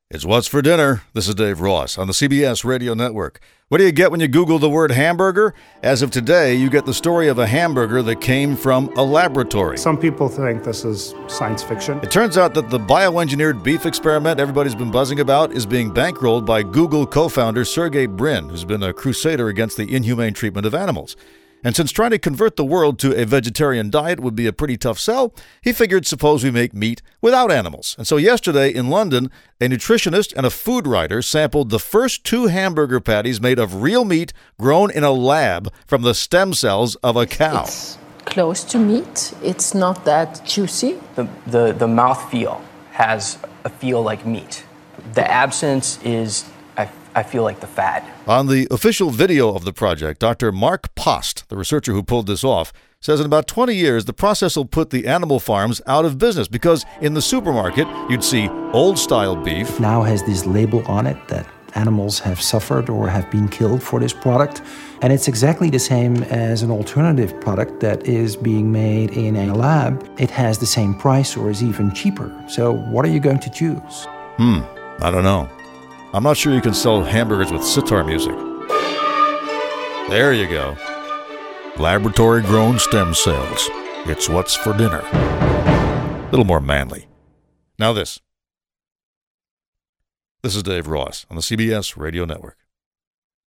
It's What's for Dinner. This is Dave Ross on the CBS Radio Network. What do you get when you Google the word hamburger? As of today, you get the story of a hamburger that came from a laboratory. Some people think this is science fiction. It turns out that the bioengineered beef experiment everybody's been buzzing about is being bankrolled by Google co-founder Sergey Brin, who's been a crusader against the inhumane treatment of animals. And since trying to convert the world to a vegetarian diet would be a pretty tough sell, he figured suppose we make meat without animals. And so yesterday in London, a nutritionist and a food writer sampled the first 2 hamburger patties made of real meat grown in a lab from the stem cells of a cow. It's close to meat. It's not that juicy. The mouthfeel has a feel like meat. The absence is, I feel like the fat. On the official video of the project, Dr. Mark Post, the researcher who pulled this off, says in about 20 years, the process will put the animal farms out of business because in the supermarket, you'd see old-style beef. Now has this label on it that animals have suffered or have been killed for this product. And it's exactly the same as an alternative product that is being made in a lab. It has the same price or is even cheaper. So what are you going to choose? I don't know. I'm not sure you can sell hamburgers with sitar music. There you go. Laboratory-grown stem cells. It's What's for Dinner. A little more manly. Now this. This is Dave Ross on the CBS Radio Network.